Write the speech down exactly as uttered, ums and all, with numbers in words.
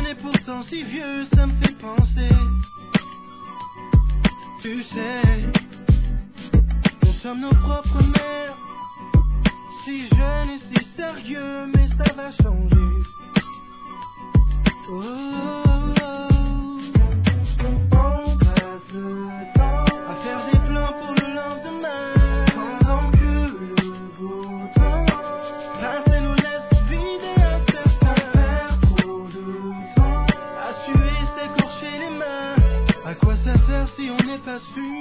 est pourtant si vieux, ça me fait penser. Tu sais, nous sommes nos propres mères. Si jeune et si sérieux, mais ça va changer. Oh, oh, oh. On passe le temps à faire des plans pour le lendemain, pendant que le beau temps passe et nous laisse vider un certain faire trop de temps à suer, s'écorcher les mains. À quoi ça sert si on n'est pas sûr?